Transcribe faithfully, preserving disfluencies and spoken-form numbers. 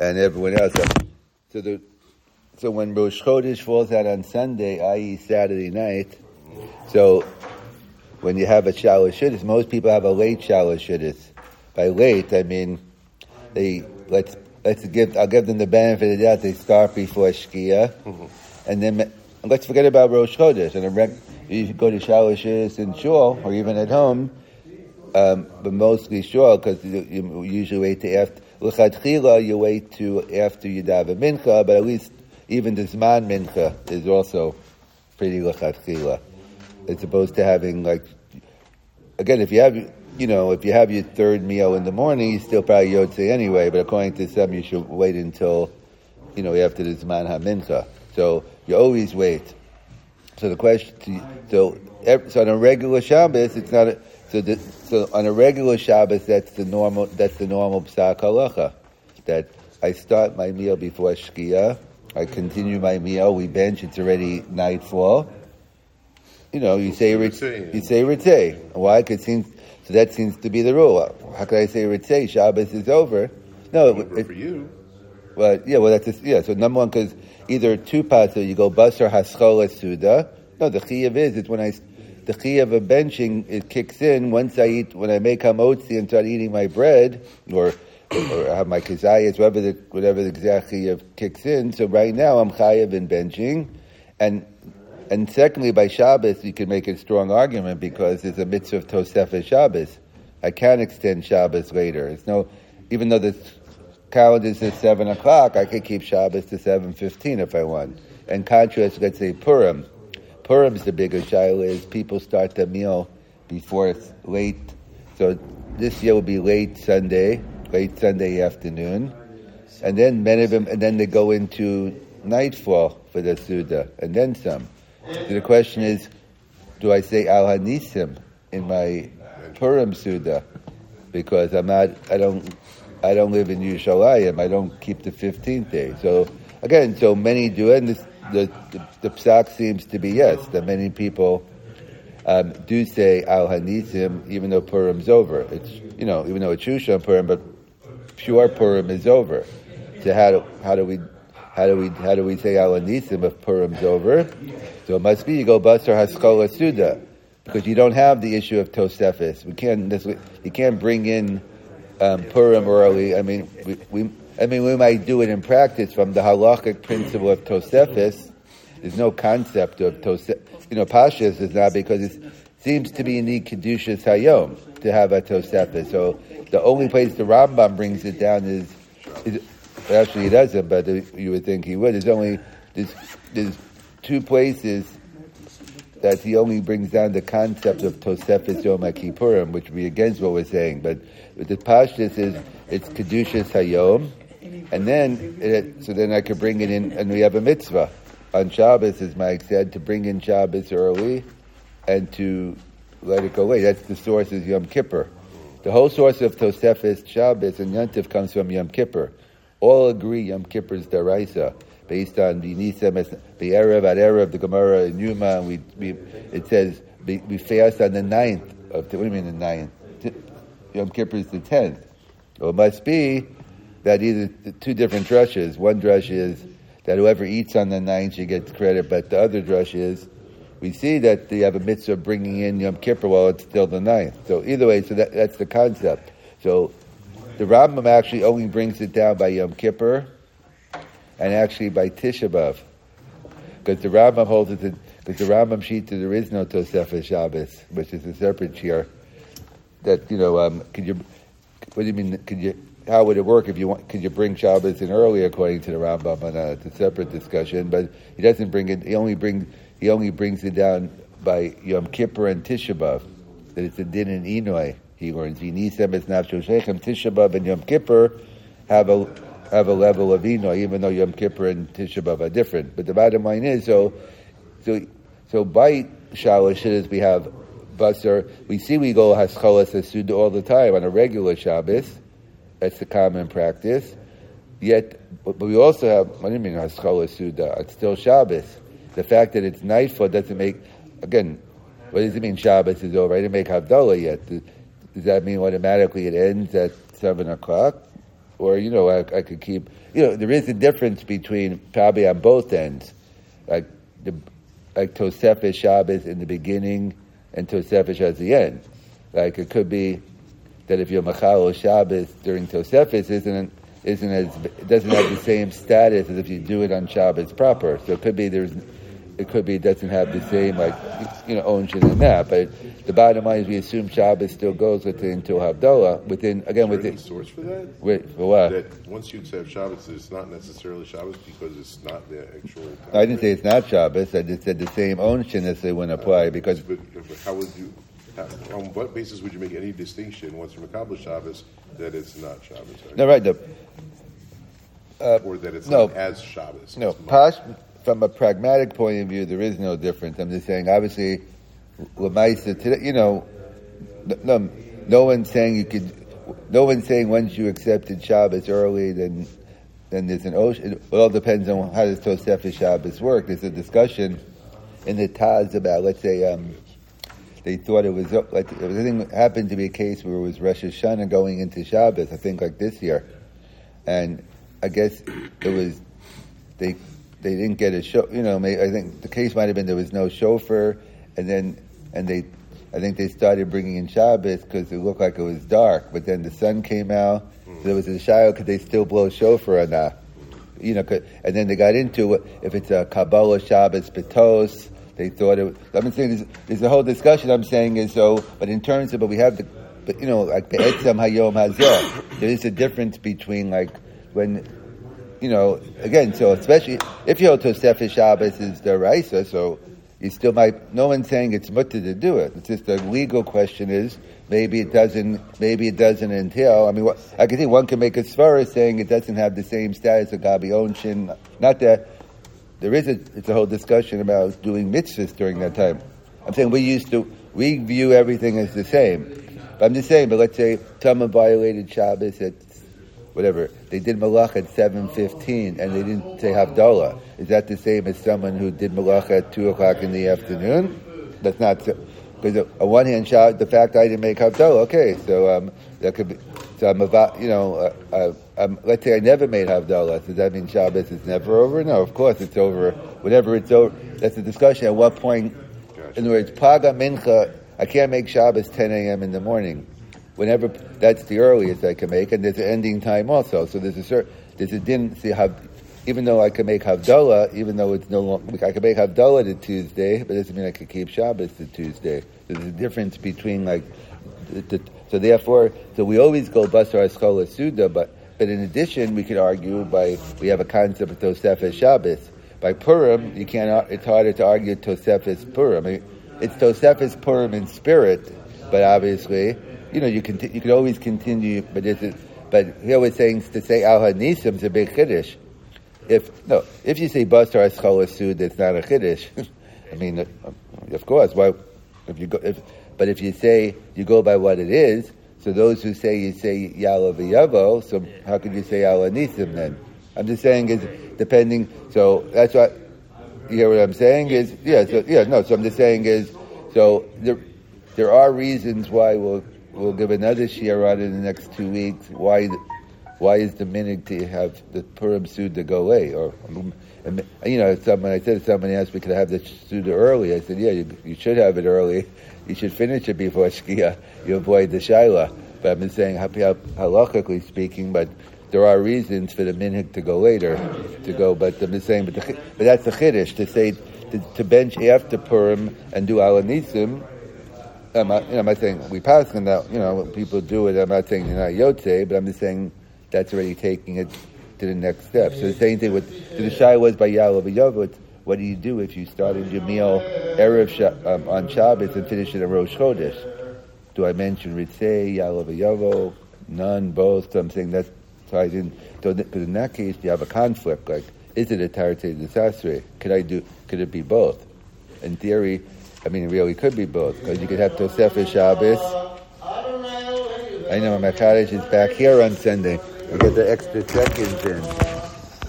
and everyone else. So the so when Rosh Chodesh falls out on Sunday, that is. Saturday night, so when you have a Shalosh Shudis, most people have a late Shalosh Shudis. By late, I mean they let's let's give I'll give them the benefit of the doubt. They start before Shkia, mm-hmm. and then let's forget about Rosh Chodesh. And a rec- you go to Shalosh Shudis in shul or even at home, um, but mostly shul because you, you usually wait to after. L'chadchila, you wait to after you daven mincha, but at least even the Zman mincha is also pretty l'chadchila. It's opposed to having, like, again, if you have, you know, if you have your third meal in the morning, you still probably yotze anyway, but according to some, you should wait until, you know, after the Zman ha-mincha. So you always wait. So the question, so, so on a regular Shabbos, it's not a, So, the, so on a regular Shabbos, that's the normal. That's the normal psak halacha. That I start my meal before Shkia. I continue my meal. We bench. It's already nightfall. You know, you say ritzeh. You say ritzeh. Why? Because seems so that seems to be the rule. How can I say ritzeh? Shabbos is over. No, over it, for you. Well, yeah. Well, that's just, yeah. So number one, because either two parts, so you go basar haschola suda. No, the chiyuv is it's when I. The chiyuv of benching, it kicks in once I eat, when I make hamotzi and start eating my bread, or or have my kazayas, whatever the, whatever the exact chiyuv kicks in. So right now I'm chayav in benching. And and secondly, by Shabbos, you can make a strong argument because there's a mitzvah of Tosefes Shabbos. I can't extend Shabbos later. It's no, even though the calendar says seven o'clock, I could keep Shabbos to seven fifteen if I want. In contrast, let's say Purim. Purim's the bigger shiloh is people start the meal before it's late. So this year will be late Sunday, late Sunday afternoon, and then many of them, and then they go into nightfall for the Suda, and then some. So the question is, do I say Al Hanisim in my Purim Suda? Because I'm not, I don't, I don't live in Yerushalayim. I don't keep the fifteenth day. So again, so many do, and this. The, the the psak seems to be yes, that many people um, do say Al Hanisim even though Purim's over. It's, you know, even though it's Shushan Purim, but pure Purim is over. So how do how do we how do we how do we say Al Hanisim if Purim's over? So it must be you go Basar Haskola Suda, because you don't have the issue of Tosefes. We can't you can't bring in um, Purim early. I mean we. we I mean, we might do it in practice from the halachic principle of Tosefes. There's no concept of Tosefes. You know, Pashas is not because it seems to be unique Kedushas Hayom to have a Tosefes. So the only place the Rambam brings it down is, is actually he doesn't, but you would think he would. There's only, there's, there's two places that he only brings down the concept of Tosefes Yom HaKippurim, which would be against what we're saying. But the Pashas is, it's Kedushas Hayom. And then, it, so then I could bring it in, and we have a mitzvah on Shabbos, as Mike said, to bring in Shabbos early and to let it go late. That's the source is Yom Kippur. The whole source of Tosefes Shabbos and Yontif comes from Yom Kippur. All agree Yom Kippur is deraisa, based on the Nisem, the Erev, at Erev, the Gemara in Yuma. We, we, it says we, we fast on the ninth of. What do you mean the ninth? Yom Kippur is the tenth. So it must be that either two different drushes. One drush is that whoever eats on the ninth should get credit, but the other drush is we see that they have a mitzvah of bringing in Yom Kippur while it's still the ninth. So either way, so that, that's the concept. So the Rambam actually only brings it down by Yom Kippur and actually by Tisha B'Av, because the Rambam holds it. Because the Rambam sheet there is no Tosefes Shabbos, which is a separate shir. That you know, um, could you? What do you mean? Could you? How would it work if you want? Could you bring Shabbos in early according to the Rambam? And uh, it's a separate discussion. But he doesn't bring it. He only bring. He only brings it down by Yom Kippur and Tisha B'Av. That it's a din in Inoi. He learns V'nisem es nafsho shechem. Tisha B'Av and Yom Kippur have a have a level of Inoi, even though Yom Kippur and Tisha B'Av are different. But the bottom line is so. So so by Shalosh Shidduchos we have Basar. We see we go Hascholas Hasuda all the time on a regular Shabbos. That's the common practice. Yet, but we also have, what do you mean, Haskalah Suda? It's still Shabbos. The fact that it's nightfall doesn't make, again, what does it mean Shabbos is over? I didn't make Havdalah yet. Does that mean automatically it ends at seven o'clock? or you know, I, I could keep. You know, there is a difference between probably on both ends, like the like Tosefes Shabbos in the beginning and Tosefes at the end. Like it could be that if you're Machal Shabbos during Tosefes, isn't isn't as it doesn't have the same status as if you do it on Shabbos proper. So it could be there's. It could be it doesn't have the same, like, you know, ownership in that. But the bottom line is we assume Shabbos still goes within until Havdalah. Within, again, is there within. Any source for that? Wait, for what? That once you have Shabbos, it's not necessarily Shabbos because it's not the actual. I didn't say it's not Shabbos. I just said the same ownership necessarily wouldn't apply because. But how would you, how, on what basis would you make any distinction once you're Makabel Shabbos that it's not Shabbos? Right? No, right. The, uh, or that it's no, not as Shabbos. No, Pash. From a pragmatic point of view, there is no difference. I'm just saying, obviously, Lamaisa today, you know, no, no one's saying you could, no one's saying once you accepted Shabbos early, then then there's an ocean. It all depends on how does Tosefes Shabbos work. There's a discussion in the Taz about, let's say, um, they thought it was, like, it was, I think it happened to be a case where it was Rosh Hashanah going into Shabbos, I think like this year. And I guess it was, they, They didn't get a show, you know. I think the case might have been there was no chauffeur, and then and they, I think they started bringing in Shabbos because it looked like it was dark. But then the sun came out, so there was a shadow. Could they still blow chauffeur or not? You know, could, and then they got into it. If it's a Kabbalah Shabbos Betos, they thought it. I'm saying there's, there's a whole discussion. I'm saying is so, but in terms of, but we have the, but you know, like Be'etzem Hayom Hazeh, there is a difference between like when. You know, again, so especially if you hold Tosefes Shabbos is the Raisa, so you still might. No one's saying it's mutter to do it. It's just a legal question. Is maybe it doesn't. Maybe it doesn't entail. I mean, what, I can see one can make a svara saying it doesn't have the same status of Gabi Onshin. Not that there is a. It's a whole discussion about doing mitzvahs during that time. I'm saying we used to. We view everything as the same. But I'm just saying. But let's say someone violated Shabbos at. Whatever, they did malach at seven fifteen and they didn't say Havdalah. Is that the same as someone who did malach at two o'clock in the afternoon? That's not, because on one hand, the fact I didn't make Havdalah, okay, so um, that could be, so I'm about, you know, uh, uh, um, let's say I never made Havdalah, does that mean Shabbos is never over? No, of course it's over. Whenever it's over, that's a discussion. At what point, in other words, Paga Mincha, I can't make Shabbos ten a.m. in the morning. Whenever that's the earliest I can make, and there's an ending time also. So there's a certain there's a din. See how even though I can make Havdalah, even though it's no longer I can make Havdalah to Tuesday, but it doesn't mean I can keep Shabbos to Tuesday. There's a difference between like the, the, so therefore so we always go Basar Eskola Suda, but but in addition we could argue by we have a concept of Tosefes Shabbos. By Purim you can't. It's harder to argue Tosefes Purim. I mean, it's Tosefes Purim in spirit, but obviously. You know, you can you can always continue, but is it? But here we're saying to say Al Hanisim is a big chiddush. If no, if you say Basar Eskola Suda, it's not a chiddush. I mean, of course. Why? If you go, if but if you say you go by what it is, so those who say you say Yala v'Yavo, so how could you say Al Hanisim then? I'm just saying is depending. So that's what you hear. What I'm saying is yeah. So yeah, no. So I'm just saying is so there there are reasons why we'll. We'll give another shiur on it in the next two weeks. Why, the, why is the minig to have the Purim Suda go away? Or, you know, someone I said someone asked me, could I have the Suda early? I said, yeah, you, you should have it early. You should finish it before Shkia. You avoid the Shaila. But I've been saying halachically speaking, but there are reasons for the minig to go later, to go. But I'm just saying, but, the, but that's a chiddush to say to, to bench after Purim and do Al Hanisim. I'm not, you know, I'm not saying we pass on that, you know, people do it. I'm not saying you're not Yotze, but I'm just saying that's already taking it to the next step. So the same thing with, so the Shai was by Yalav Yavot. What do you do if you started your meal Erev um, on Shabbos and finish it on Rosh Chodesh? Do I mention Ritzei, Yalav Yavo? None, both. So I'm saying that ties in. So because in that case, you have a conflict. Like, is it a Tarate Desastre? Could I do, could it be both? In theory, I mean, it really could be both, because you could have Tosefes Shabbos. I know my cottage is back here on Sunday. I get the extra seconds in.